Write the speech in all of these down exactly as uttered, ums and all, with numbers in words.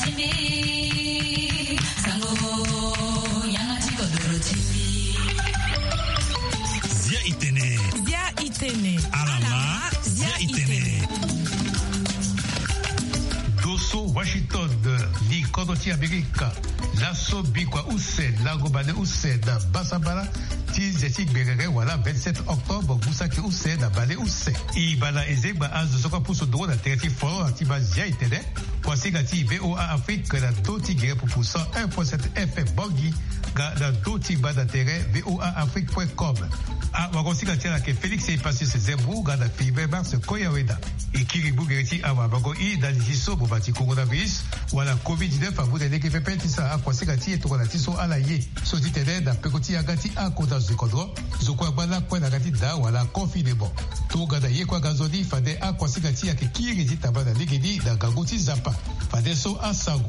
Washington li kodoti Amerika laso bikwa use lago bale use da basabala ti zeti berere wala vingt-sept octobre busaki use da bale use i bala ezeba azo soka puso do da tereti foro atiba zia itede kwasiga ti V O A Afrique da doti gire pour pour cent un virgule sept F M Bogi ga da doti bada tere V O A Afrique point com a wakosika tira ke Félix e passé ce zebou ga da fibre mars koyaweda e kiribu gereti awa bago i da liso bo bati coronavirus wala covid dix-neuf abu de neke fepenti sa a kwasika ti eto la tiso ala ye so ti tede da pekoti agati a kota zikodro zokwa bala kwa na gati da wala confinement to ga da ye kwa gazodi fade a kwasika ti ake kiri ti tabada ligedi da gagoti zapa fade so asango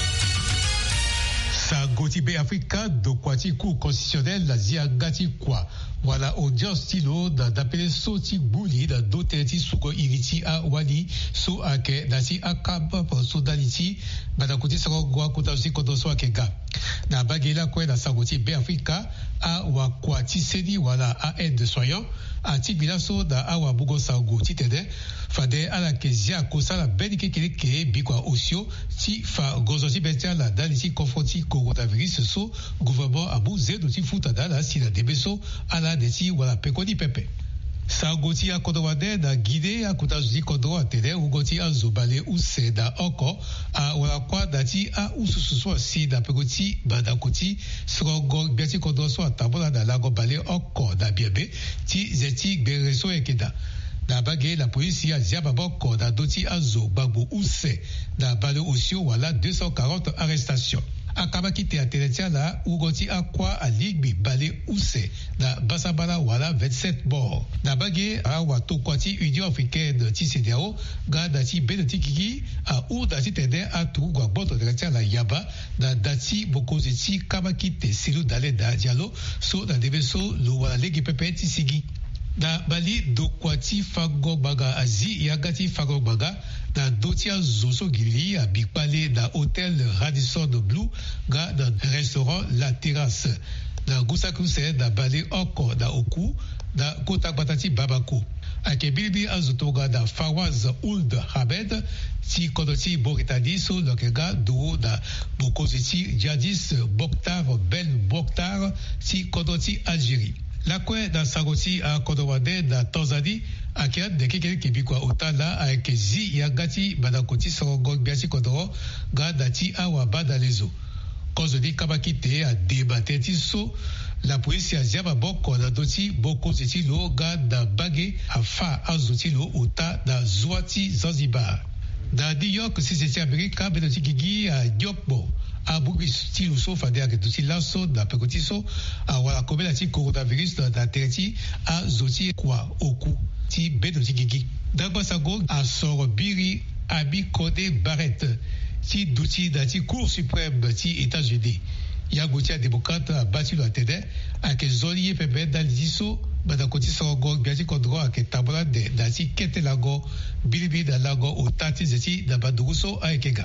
sa goti be Afrika do kwati cour constitutionnel la zia gati kwa wala audience tilo da d'appeler soti buli da doteti suko iriti a wali so ake dasi akaba so daliti bada kuti sako gwa kuta si kodo so ake ga na bagela kwe na sagoti be Afrika a wa kwati sedi wala a aide soignant a tibila so da awa bugo sago titede fade ala kezia kosala benike keleke bikwa osio ti fa gozosi betia la daliti confronti coronavirus so gouvernement abu zedo ti futa dala si la debeso ala deti wala pekodi pepe sa goti a kodowade da guide a kutazi kodo a tede u goti a zobale u se da oko a wala kwa dati a usususu si da pekoti bada koti srogo biati kodo so tabola da lago bale oko da biebe ti zeti bereso ekeda da bagé la police a ziaba boko da doti a zo babu u se da bale osio wala deux cent quarante arrestations akaba kite a teletia la ugoti akwa a ligbi bale use da basabala wala vingt-sept bor da bage a wato kwati Union africaine ti C D A O ga dati bede tikiki a u dati tede a tu gwa boto teletia la yaba da dati bokozi ti kaba kite silu dale da dialo so da debeso lo wala legi pepe ti sigi da bali do kwati fago baga azi yagati fago baga da dotia zoso gili a bikpale da hôtel Radisson Blue ga da restaurant La Terrasse da gusakuse da bali oko da oku da kota batati babako ake bilbi azutoga da Fawaz Ould Habed ti kodoti boritadi so lokega do da bokoziti jadis Boktar Bel Boktar ti kodoti Algérie la kwe da sagoti a kodowade da Tanzanie akia de keke kibikwa otala a kezi yagati badakoti sogo biasi kodoro ga dati awa badalezo kozo di kabakite a debate ti so la police a ziaba boko da doti boko zeti lo ga da bage a fa azuti lo ota da Zwati Zanzibar da New York si seti Amerika bedoti gigi a Diokbo abu stilu so fade ake tuti laso da pekoti so a wala kobela ti coronavirus da, da tereti a zoti kwa oku ti bedo ti gigi dagba sago a soro biri abi kode Barrett ti duti da ti cour suprême ti États-Unis ya goti a démocrate a bati lo atede ake zoli ye pepe da liso bada koti soro go biati kodro ake tabla de da ti kete lago bilibi da lago o tati zeti da baduguso a ekega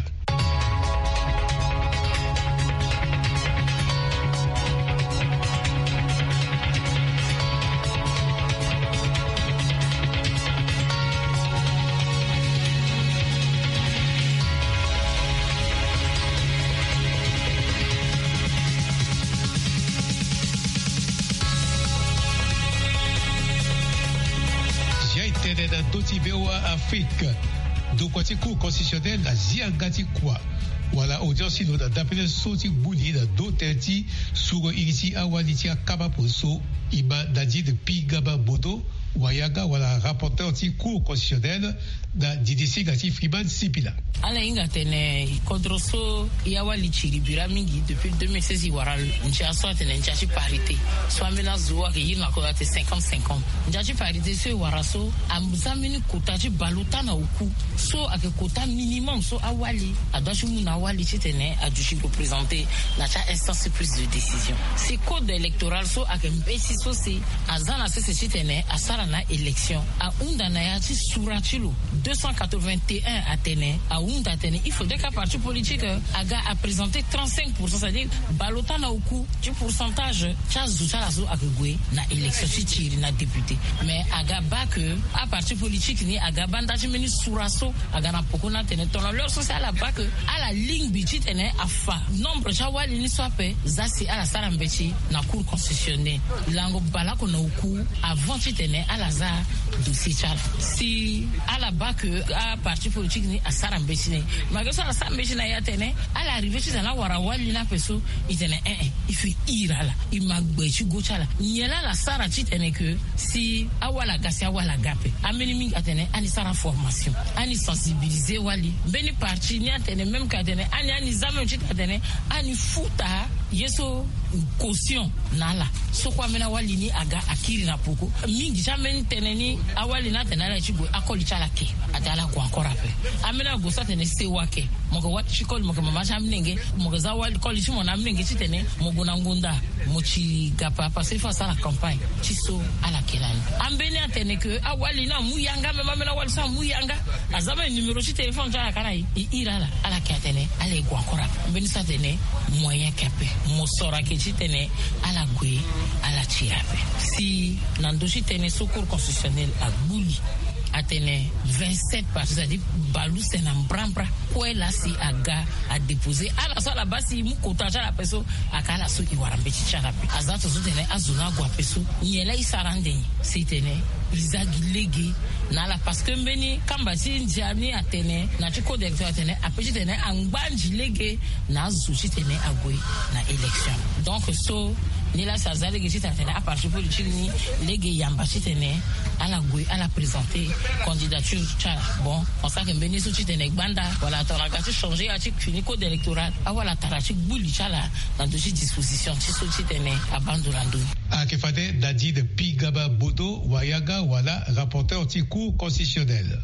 V O A Afrique do kwati cour constitutionnel la ziagati kwa wala audience lo da d'appeler soti buli da do terti sugo iriti awaliti akaba poso iba dadi de pigaba bodo wayaga wala rapporteur ti cour constitutionnel da D D C gati Freeman Sipila ala inga tene kodroso yawali chiri biramingi depuis deux mille seize waral ncha so tene ncha chi parité so amena zuwa ke yina ko ate cinquante cinquante ncha chi parité so waraso amzamini kota chi baluta na uku so ake kota minimum so awali adashi muna awali tene adushi représenter la cha instance prise de décision c'est code électoral so ake mbesi so c'est azana se se tene asara na élection a unda na ya ti surachilo deux cent quatre-vingt-un atene a unda atene il faudrait qu'un parti politique aga a présenté trente-cinq pour cent, c'est-à-dire balota na uku ti pourcentage cha zucha la zo akugwe na élection ti tiri na député mais aga ba que a parti politique ni aga banda ti meni suraso aga na poko na tene ton leur social a ba que à la ligne biti tene a fa nombre cha wali ni swape zasi ala sala mbechi na cour constitutionnelle lango balako na uku avant ti tene ala za dossier chala si ala ba que a parti politique ni a sala mbechi ni malgré ça la sala mbechi na ya tene ala arrivé ti na wara wali na peso itene eh eh il fait irala il magbe ti go chala nyela la sara ti tene que si awala gasi awala gape ameni mingi atene ani sara formation ani sensibiliser wali beni parti ni atene même ka atene ani ani zame ti atene ani futa yeso caution nala so kwa mena wali ni aga akiri na poko mingi jamais tene ni awali na tene la chigo akoli chala ke atala kwa encore ape amena go sa tene se wake moko wat chikol moko mama jamnenge moko za wali koli chimo na mnenge ti tene mogo na ngunda mochi gapa passer face à la campagne chiso ala kelani ambeni atene que awali na muyanga mama mena wali sa muyanga azama numéro ci téléphone chala kana i irala ala ke atene ale kwa encore ape mbeni sa tene moyen capé mosora ke tene ala gwe ala tirape si nandoshi tene sous cour constitutionnelle a bouli atene vingt-sept parties, c'est-à-dire balou c'est un brambra quoi là si aga a déposé ala so la basi mu kota la peso akala so iwarambe chicharape azato so tene azuna gwa peso nyela isarande si tene izagilege nala parce que mbeni kambasi ndiani atene na chiko directeur atene apeji tene angbanji lege na zuchi tene agwe na élection donc so ni la sazale que c'était à partir politique ni lege yamba tene ala gwe ala présenter candidature chala bon on sait que mbeni so tene banda voilà t'aura gâté changer à titre fini code électoral awala tarachi buli chala dans dossier disposition ti so tene abandonando a que fade dadi de Pigaba Bodo Wayaga wala rapporteur ti cour constitutionnelle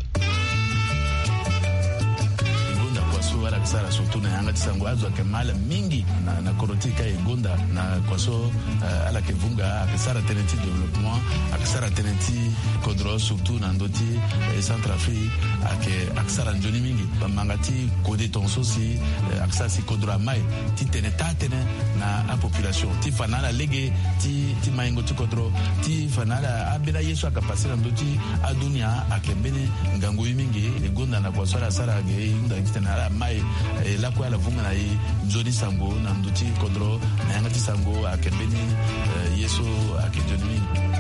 wala kisara surtout na yanga tisango azo ke mala mingi na na korotika egonda na kwaso uh, ala ke vunga akisara tenenti développement akisara tenenti kodro surtout na ndoti e Centrafrique ake akisara njoni mingi bamangati kode tonso si uh, akisara si kodro mai ti teneta tene na a population ti fanala lege ti ti maingo ti kodro ti fanala abela yeso akapasira ndoti adunia akembene ngango mingi egonda na kwaso ala sara ge inda kitana mai e la kwa la vunga na i nzoni sango na nduti kodro na yanga ti sango akembeni uh, yeso akenjoni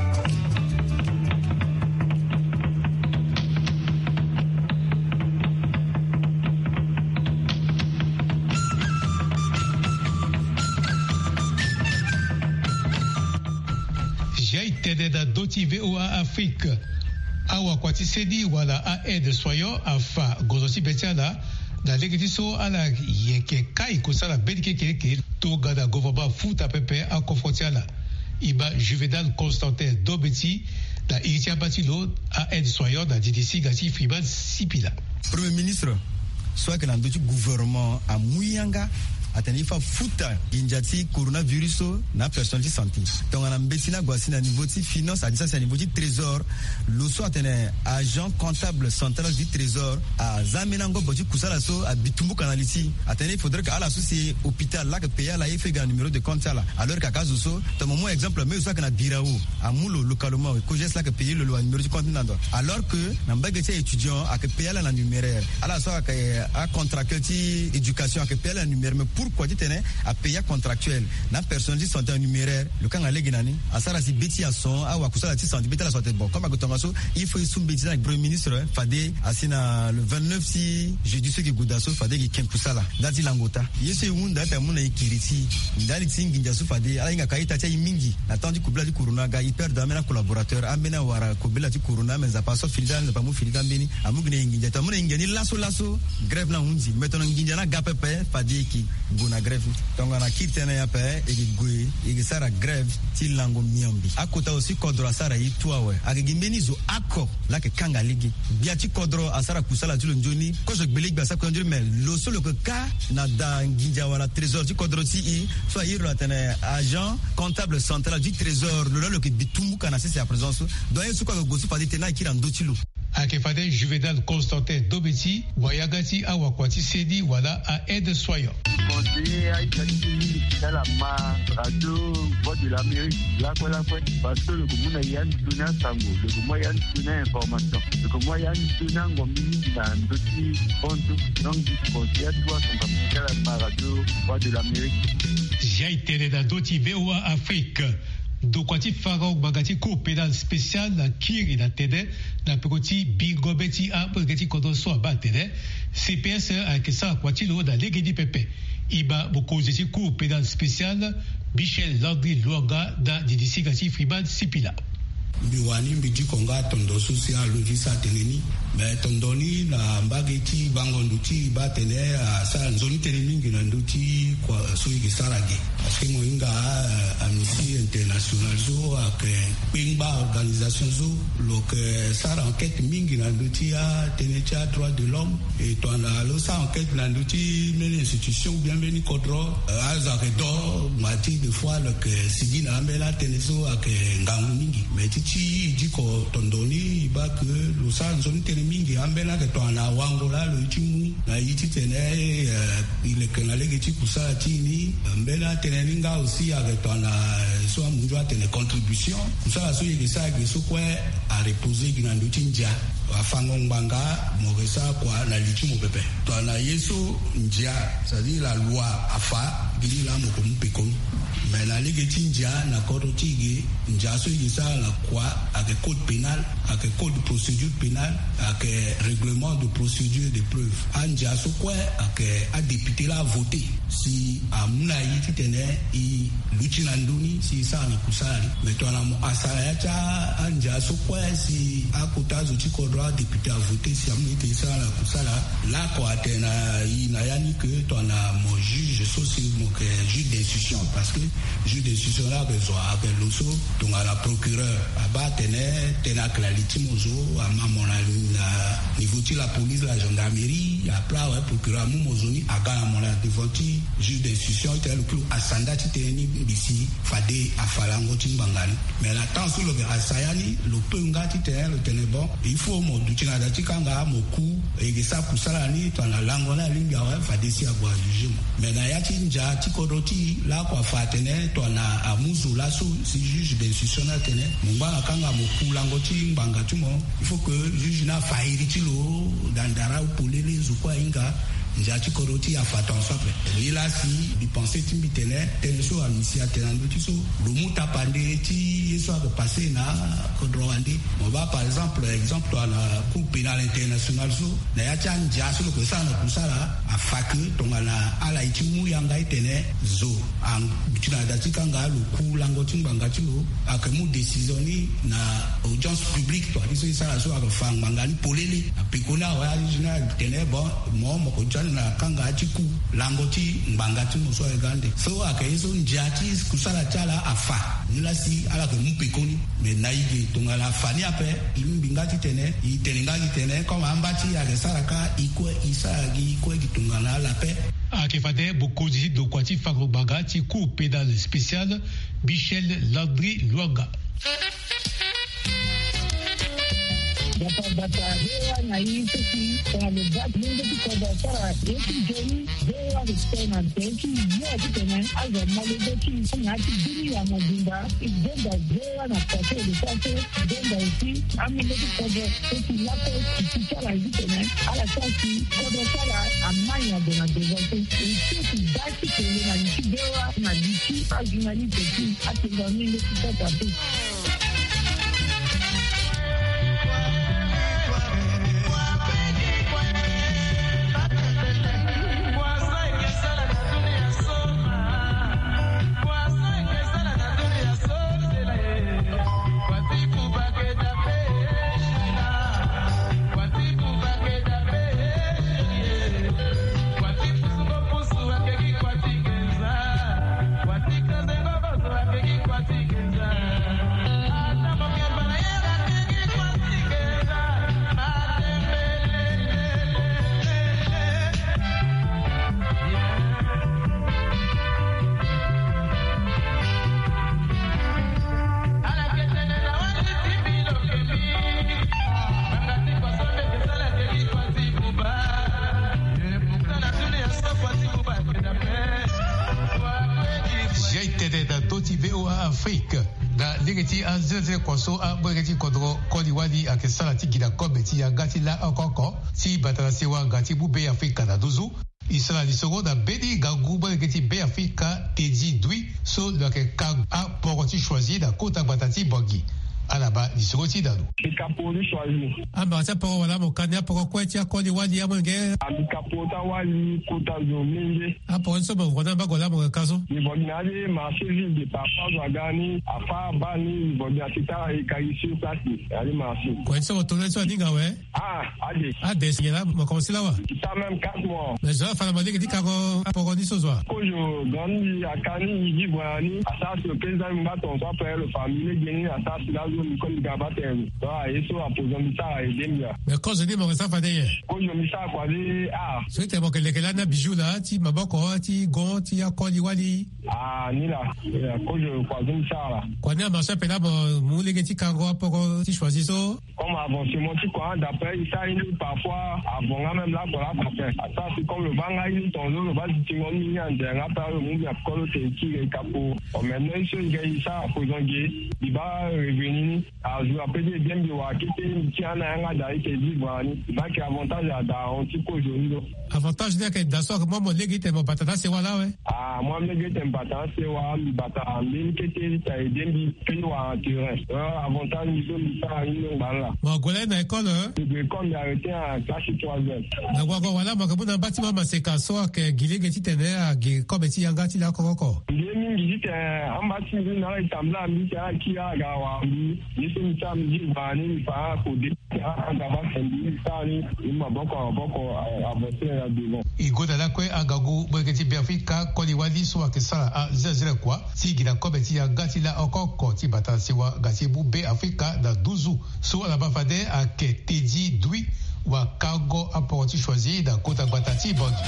Jaitede da doti V O A Afrique awa kwati sedi wala a aide soyo afa gozosi betiala da legiti so ala yeke kai kusala bedike keke to gada govaba futa pepe a konfrontiala iba Juvenal Constantin Dobeti da iritia batilo a aide soyo da D D C gati Friban Sipila. Premier ministre soit que dans le gouvernement a Muyanga atani fa futa injati coronavirus na personne de santé donc on a mbesina gwasi na niveau de finance à distance à niveau du trésor le soit atene agent comptable central du trésor à zamenango boti kusala so à bitumbu kanalisi atene il faudrait que à la souci hôpital là que payer la fait un numéro de compte là alors qu'à caso so ton moment exemple mais soit que na birao à mulo localement que geste là que payer le numéro du compte alors que na mbagete étudiant à que payer la numéraire à la soit à contractuel éducation à que payer la numéraire mais pourquoi tu tenais à payer contractuel na personne qui sont en numéraire le kan alegi nani asara si beti ason awa kusala ti santé beti la santé bon comme agotonga so il faut sous beti na premier ministre fade asina le vingt-neuf si jeudi ce qui goudaso fade qui ken kusala dati langota yeso yunda ta muna ikiriti ndali tingi njaso fade ala inga kaita cha mingi na tandi kubla di corona ga hyper damena collaborateur amena wara kubla di corona mais za paso filida na pamu filida mbeni amugne nginja ta muna ngeni laso laso grève na hunzi maintenant nginja na gapepe fade ki gona grève donc on a quitté na yape et gwe et sara grève ti lango miambi akota aussi kodro asara itwa we akigimeni zo akko la ke kanga ligi biati kodro asara kusala tulo njoni ko so gbelig ba sa ko njoni mais lo solo que ka na da nginja wala trésor ti kodro ti i soit ir la tene agent comptable central du trésor le lo que bitumu kana c'est sa présence donc il ko go so pa tena ki ran dotilo akefade Juvenal Constantin Dobeti wayagati awakwati sedi wala a aide soignant conseiller à Italie dans la ma radio voix de l'Amérique là quoi là quoi parce que le commun a yann tuna sango le commun yann tuna information le commun yann tuna ngomini dans d'autres comptes donc du conseiller toi son papier à la radio voix de l'Amérique j'ai été dans d'autres V O A Afrique dokwati farao bagati ko pénal spécial na kiri na tede na pekoti bigobeti a pekoti kodoso abatede C P S a kesa kwati lo da legedi pepe iba bokozeti ko pénal spécial Michel Landry Luanga da didisigati Friban Sipila biwani mbiji konga tondo social visa teneni mais tondoni na mbageti bangonduti batene sa nzoni teneni ngina nduti kwa suigi sarage parce que moinga Amnesty International zo ak pingba organisation zo lok sara enquête mingi na nduti a tenecha droit de l'homme et toi na lo sa enquête na nduti mene institution bien beni kodro azake do mati de fois le que sidi na mbela teneso ak ngangu mingi mais ti jiko tondoni ba que lo sa nzoni teneni mingi ambela ke twana wangola lo chimu na yiti tene ile kana lege chikusa tini mbela tene nga aussi avec twana so munjwa tene contribution kusala so yeke sa ke so kwa a reposer ginando tinja afango nganga mogesa kwa na lichimu pepe twana yeso njia c'est-à-dire la loi afa gili la moko mpeko mais la ligue tinja na kodo tige nja so yisa la kwa avec code pénal avec code de procédure pénale avec règlement de procédure de preuve anja so kwa avec a député la voté si amuna yiti tene i luchina nduni si sa na kusali mais toi na mo asala ya cha anja so kwa si akutazo chiko droit député a voté si amuna yiti sa na kusala la kwa tena i na yani que toi na mo juge so si mo que juge d'instruction parce que juge d'instruction là besoin avec l'osso donc à la procureur aba tene tena que la litimozo à maman na niveau de la police la gendarmerie après ouais procureur mozoni aga mon la devant juge d'instruction tel le plus asanda titeni bisi fade afalango timbangali mais la temps sur le asayani le penga titene le tenebon il faut mo dutina dati kanga moku et que ça kusala ni dans la langue la ligne ya fade si agwa juge mais na yati nja tikodoti la kwa fatene to na amuzu la so si juge d'instruction na tene mbanga kanga moku lango timbanga tumo il faut que juge na fairi tilo dandara upolele zukwa inga njati koroti ya fatan sope lila si di penser timbitene tenso amisia tenando tiso lumuta pande ti yeso a passé na kodroandi on va par exemple exemple à la cour pénale internationale so na ya chanja so ko sana kusala afake tongala ala itimu yanga itene zo an bitina datika ngalo kulango timbanga tilo akemu décisionni na audience publique to iso isala so akafang mangani polele apikona wa original tene bon mo mo ko na kanga achiku langoti mbangati muso egande so akaizo njati kusala chala afa nilasi ala ke mpikoni me naige tongala fani ape imbingati tene itenengati tene koma ambati ya saraka ikwe isagi ikwe kitungala la pe akefade bokozi do kwati fagro bagati coup pénal spécial Michel Landry Luanga Data data hewa na hii sisi kwa lugati mungu tukoda para yeki jeni hewa vistena teki yote tena aza malugati ngati dini ya mabunda igenda hewa na pate de pate denda usi amile tukoda teki lapo kichara hivi tena ala sasi kodo sala amanya dona devote teki dati kwenye na nchidewa na dichi ajunali teki atinga mile tukoda teki What Afrique da legeti a zeze kwaso a bregeti kodro koliwali a kesala ti gida kobeti ya gati la akoko ti batarasewa gati bu be Afrika da duzu Isra lisoro da bedi gagu bregeti be Afrika teji dwi so le ke ka a poroti choisi da kota batati bogi alaba lisoro ti dadu Kapoli choisi amba ta poro wala mo kanya poro kweti a koliwali ya mwenge kapota wali kota zo minge a poro so bo wona ba gola mo kaso ni bonale ma service de papa zagani afa bani bodia sita e kaisi plasi ali ma si ko so to le so dinga we ah ade ade sila mo ko sila wa ta même quatre mois mais ça fa la mali ki ka ko poro ni so zo ko yo gani akani yi bwani asa so pesa mba ton so pe le famille geni asa sila zo ni ko gabate so a eso apozo mita e demia mais ko je dis mo ça fa de ko yo mita kwa de ah so te mo ke le ke la na bijou la ti maboko ti gon ti akoliwali ah ni la ko yo kwa zo mita la kwa ni ma sa pe la mo mu le ke ti ka go poro ti choisi so comme avant c'est mon petit quoi d'après ça il parfois avant même là pour la faire ça c'est comme le banga il ton le bas du tingon ni en de la par le monde a collo te qui est capo on maintenant il y a ça pour zonguer il va revenir à jouer après des bien de wa qui qui en a un da qui dit voilà bah qui avantage à da on petit peu joli avantage de que dans ça moi mon légui te mon patata c'est voilà ouais ah moi me légui te patata c'est wa mi batata mille qui te ta bien bi puis wa terrain avantage ni so mi ça une bala bon golé na école de comme il a arrêté à classe trois heures na kwa wala makabu na bâtiment maseka so que gilege ti tene a gi comme ti yanga ti la kokoko ndemi ngiti ambati na itamla mi ta ki aga wa mi ni so mi ta mi bani fa ko de aga ba sendi tani ima boko boko abose ya bibo igoda la kwe agagu bregeti be Afrika koliwali so ke sala a zezere kwa ti gida kobeti ya gati la okoko ti batasiwa gati bu be Afrika da duzu so la bafade a ke teji dwi wa cargo apporti choisi da kota batati bondi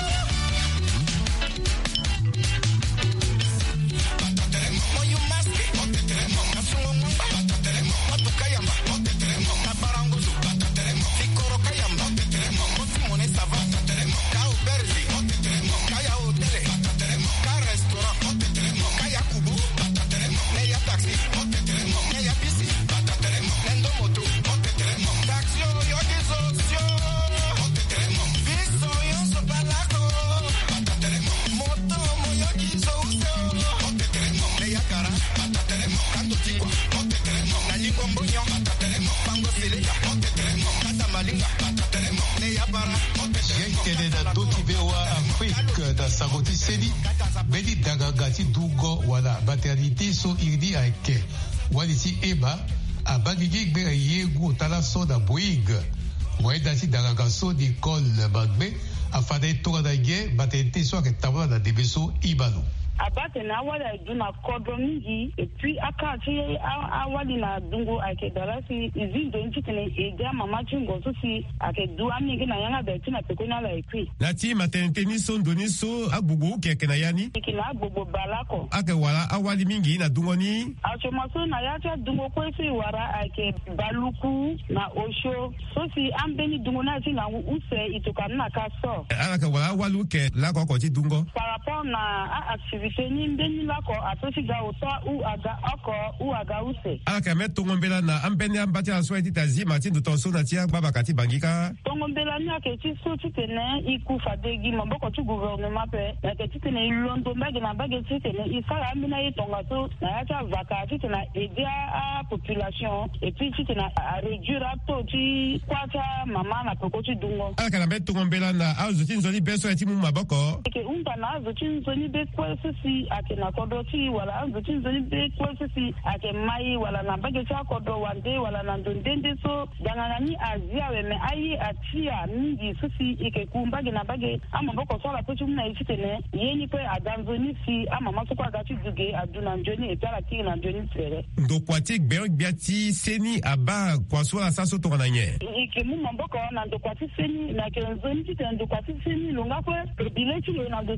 sagoti seli bedi daga gati dugo wala baternité so irdi aike walisi eba abagigi gbe yegu tala so da boig waida si daga gaso di kol bagbe afade toga da ge baternité so ke tabla da debeso ibalo abate na wala duna kodro mingi et puis akati awali na dungo ake darasi izindo nchitene ega mama chingo so si ake duwa mingi na yanga beti na pekona la ekwi lati maternité ni so ndoni so agbugu keke na yani kina agbugu balako ake wala awali mingi na dungo ni acho maso na yacha dungo kwesi wara ake baluku na osho so si ambeni dungo na si na use itoka na kaso ake wala walu ke la ko ko ti dungo par rapport na activité ni mbeni lako atosi ga uta u aga oko u aga use aka meto ngombela na ambeni ambati la sweti tazi mati ndo tonso na tia baba kati bangika ngombela ni ake ti so ti tene iku fadegi maboko tu gouvernement pe na ke ti tene londo mbage na mbage ti tene isara mina yi tonga to na ya ta vaka ti tene aider a population et puis ti tene a réduire to ti kwata mama na poko ti dungo aka na meto ngombela na azu ti nzoli beso ti mu maboko ke umba na azu ti nzoli be kwa si ake na kodoti wala azu ti nzoli be kwa si ake mai wala na mbage ti akodo wande wala na ndondende so dangana ni azia we me ayi atia mingi sisi ike kumbage na bage ama boko so la pochi muna itene yeni pe adanzoni si ama masoko agati duge aduna njoni etala ti na njoni tere ndo kwati gbe biati seni aba kwa so la saso to na nye ike mu mboko na ndo kwati seni na ke nzoni ti ndo kwati seni lunga ko bileti le na dosi ti sa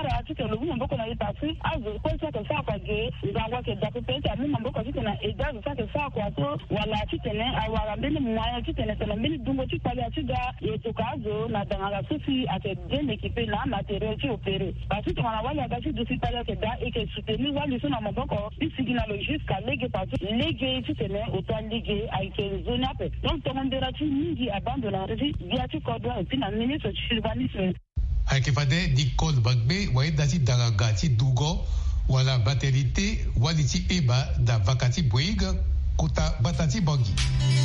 mara tike lo mumbo ko na ipasi azo ko sa ka sa kwa ge ngwa ke da pe ta mumbo ko tike na eda sa ka sa kwa to wala tike ne awara mbele mwaya tike ne tele mbele dungo tike pale atiga yeto kazo na dangala sufi ate bien équipé na matériel qui opéré parce que on a wala ga ci dosi pale ke da et que soutenir wala so na maboko isigina lo jusqu'à léguer partout léguer tike ne autant léguer avec zone ape donc to ndera ci mingi abandona via ci ko do et puis na ministre urbanisme akifade di kol bagbe wa dati daragati dugo wala baterite waliti eba da vakati boiga kota batati bangi.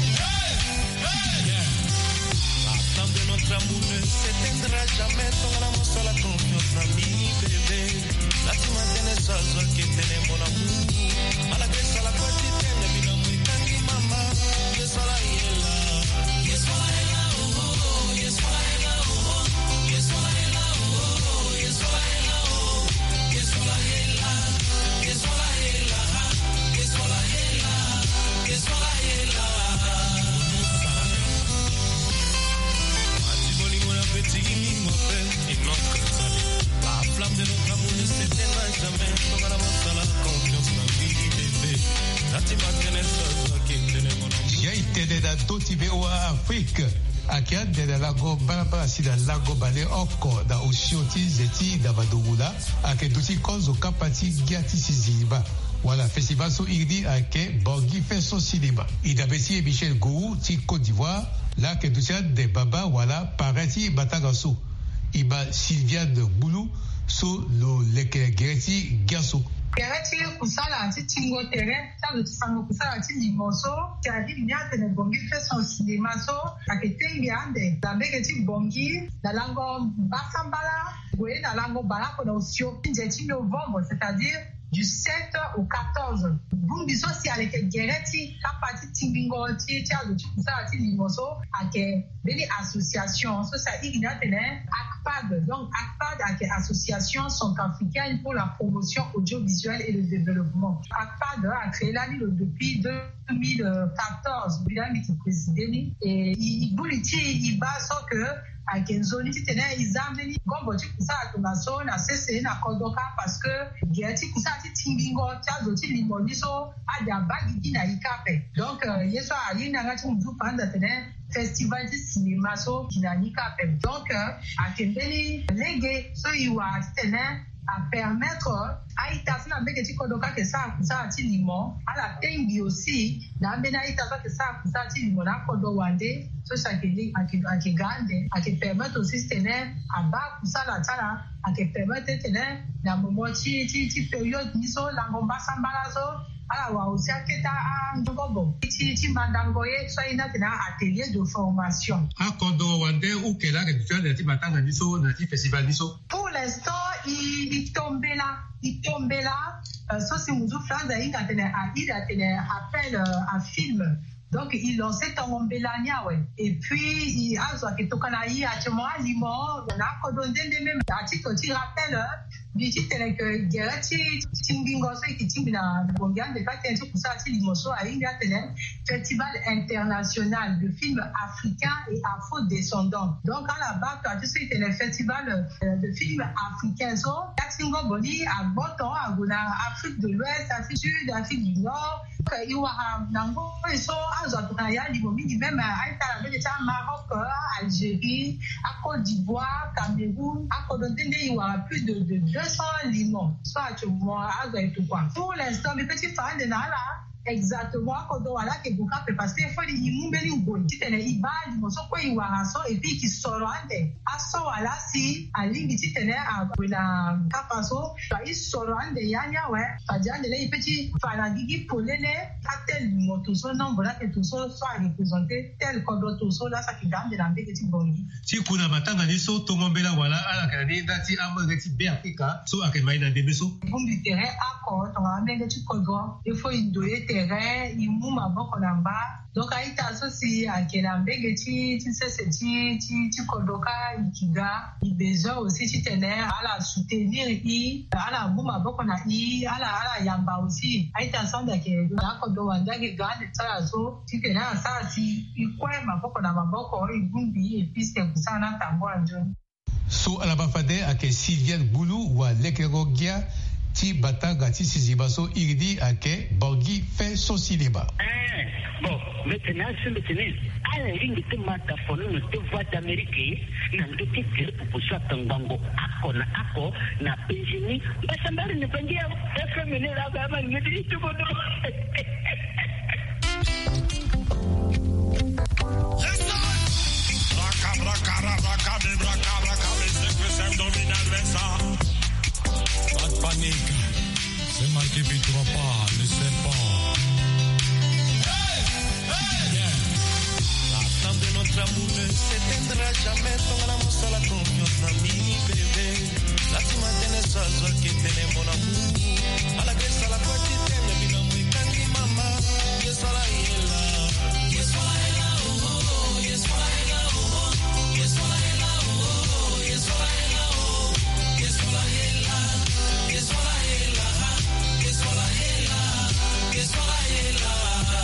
La flamme de notre amour ne s'éteindra jamais, tongana sur la confiance en mi bébé. La tima tene sozo qui tene mon amour. Malgré ça la petite tene bila mwitangi mama. Yes wala yela, yes wala yela oh oh, yes wala yela oh oh, yes wala yela oh oh, yes wala yela oh, yes wala yela, yes wala yela, yes wala yela, yes wala yela. La flamme de notre amour ne s'éteindra jamais. Tongana sur la confiance en mi bébé. La tima tene sozo qui tene mon amour. Ya itede da dotive o Afrique. Akia de la lago barabara si da lago bale oko da osioti zeti da badogula ake duti konzo kapati giati siziba. Wala festival so irdi ake borgi fait son cinéma. Ida besi Michel Gou ti Côte d'Ivoire la ke duti de baba wala pareti batagaso. Iba Sylviane Boulou so lo leke gereti gaso. Gereti kusala ti tingo tere, ta lo tisango kusala ti limoso, ti adi nyate ne bongi fait son cinéma so, ake tengi ande, la mege ti bongi, la lango basambala, goye la lango balako na osio, ti novembre, c'est-à-dire du sept au quatorze. Bumbiso si aleke gereti kapati timbingo ti ti azo ti kusala ti limoso ake beni association so ça igna tene A C P A D. Donc A C P A D ake association centrafricaine pour la promotion audiovisuelle et le développement. A C P A D a créé l'année depuis deux mille quatorze. Bilami qui président et il buliti il baso que ake nzoni ti tene izameni gombo ti kusala to na so na sese na kodoka parce que gereti kusala ti timbingo ti azo ti limoni so ada bagi na ikape. Donc yeso ali na ngati mdu panda tene festival de cinéma so kinani kape. Donc akembeli lege so iwa tene à permettre à Itasna mbeke ti kodoka ke sa kusa ti limon à la tengi aussi na mbena Itasna ke sa kusa ti limon na kodo wande so sa ke li ake ake gande ake permettre aussi tene aba kusa la tala ake permettre tene na momo ti ti ti période ni so la ngomba sambala so ala wa aussi aketa a ngobo ti ti mandangoye so ina tena atelier de formation a kodo wande ou kela ke tu as ti batanga ni so na ti festival ni so. Pour l'instant il il tombe là il tombe là euh, so si muzu France inga tena a il a tena appel euh, un film. Donc il lançait ton Mbelania ouais et puis il a zo ke tokana yi atema limon na kodo ndende même article ti rappelle Biji tene que gerati timbingo so ki timbina bongian de kati enti kusa ti limoso a inga tene festival international de films africains et afro-descendants. Donc à la base tu as dit tene festival de films africains so katingo boni a boto a guna Afrique de l'Ouest, Afrique du Sud, Afrique du Nord. Il y a nango so azo tuna ya libomi di même a ita la de ta Maroc, Algérie, à Côte d'Ivoire, Cameroun, à Côte d'Inde il y a plus de de deux cents limons. Soit tu vois azo et tout quoi. Pour l'instant mes petits fans de là exactement quand on a que beaucoup parce qu'il faut les imumbeli ou bon tu tenais ibali mo so ko iwara so et puis qui soro ande aso wala si alingi tu tenais à la kapaso il soro ande yanya ouais pas dire les petits fanagigi polene tel moto so nombre là que tout ça soit représenté tel comme d'autres so là ça qui gagne de la petit bongi si kuna matanga ni so tongombela wala ala kanani dati amagati be Africa so akemai na debeso bon du terrain accord on a même tu kodo il faut une doyer terrain imuma boko namba donc aita so si akela mbege ti ti sese ti ti ti kodoka ikiga i besoin aussi ti tenait à la soutenir i ala muma boko na i ala ala yamba aussi aita sonda ke na kodo wanda ke gane tsara so ti tena sa si i kwa maboko na maboko i bumbi et puis c'est kusana tambo anjo. So alabafade ake Sylviane Boulou wa lekerogia ti batanga ti sizibaso iridi ake Borghi fait son cinéma. Bon, maintenant, c'est maintenant. À la ligne de Mataphone, nous te voix d'Amérique, nous te tirons pour ça, Tangango, Ako, na Ako, na Péjini, Bassambari ne peut dire, F M N là, Bama, nous dit tout bon. Pas de panique, c'est marqué puis trois pas, ne sais pas. La flamme de notre amour ne s'éteindra jamais, tongana la confiance en mi bébé. La tu m'attends ça, soit qui t'aime mon amour. À la graisse à la fois tu t'aimes, mais non, moi kangi mama. Yes, all I love. Yes, all I love. Yes, all I love. Yes, all I love. Yes, all I love. Yes, all I love. Yes, all I love. Yes, all I love. Yes, all I love.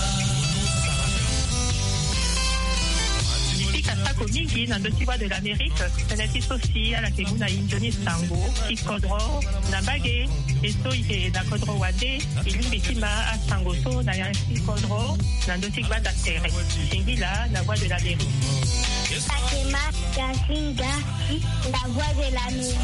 Katako mingi na ndotiwa de l'Amérique, penati sosi ala keguna injoni sango, ikodro, na bage, eso ike na kodro wade, ilimbitima a sango so na yansi kodro, na ndotikwa da terre. Singila, la voix de l'Amérique. Fatima Yasinga, la voix de l'Amérique.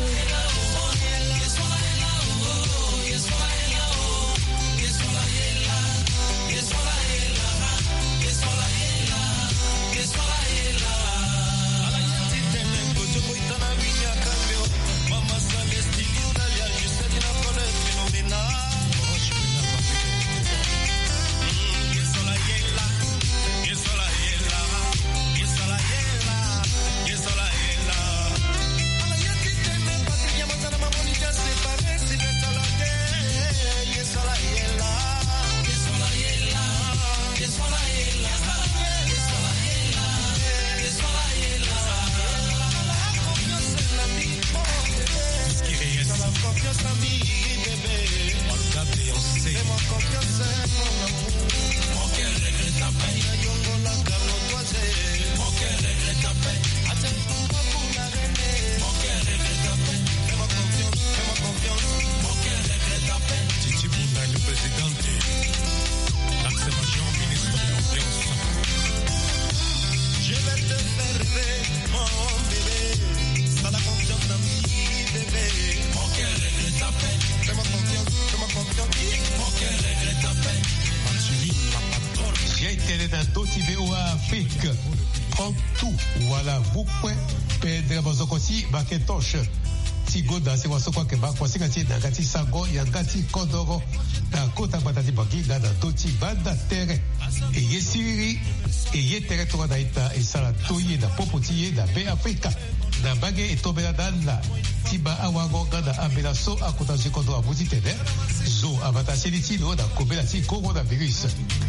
Baketosh Tigoda se waso kwa keba kwa sikati na gati sago ya gati kodoro na kota batati bagi da da doti bada tere e yesiri e ye tere toka da ita e sala toye da popotiye da be Afrika na bage e tobela da la tiba awago gada abela so akuta zikodo abuti tede zo abata seliti do da kobela ti coronavirus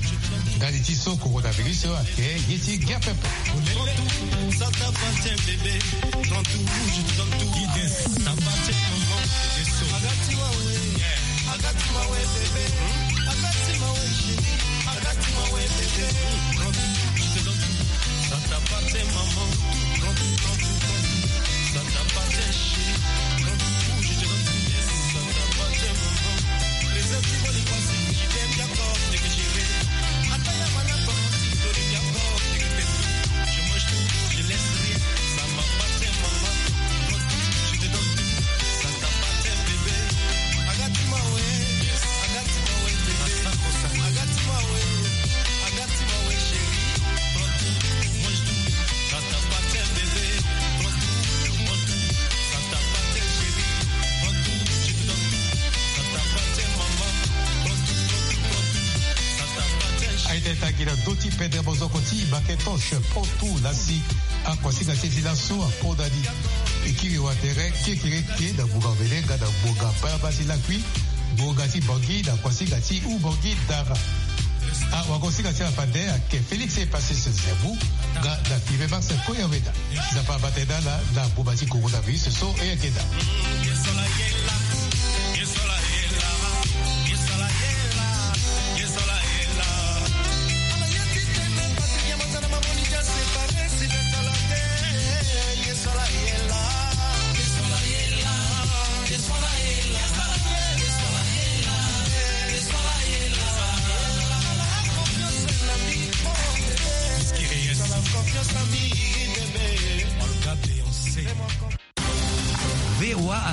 da ti so coronavirus ake yeti gapepo ça t'appartient bébé dans tout je te donne tout ça t'appartient maman je suis I got you away I got you away bébé I got you away chérie I got you away bébé dans tout je te donne tout ça t'appartient maman dans tout dans tout dans tout ça t'appartient chérie dans tout je te donne tout ça t'appartient maman les petits volets passés je t'aime bien fort dès que j'y vais Ataya mana parenti dori bien fort dès que t'es tout je mange tout je laisse rien ça m'appartient maman je te donne tout ça t'appartient bébé I got you my way I got you my way bébé I got you my way I got you my way chérie prends tout mange tout ça t'appartient bébé prends tout mange tout ça t'appartient chérie prends tout je te donne tout ça t'appartient maman prends tout prends tout prends tout ça t'appartient Aite takira doti pedre bozokoti baketosh potu lasi akwasika tezila so apodadi ekiri watere kekire ke da bugavele gada boga pa basila kui boga ti bogi da kwasika ti u bogi dara a wakosika ti apade ke Felix e passé ce zebu ga da pive ba se koya veda za pa bateda la da bubati coronavirus so e keda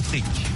Afrique.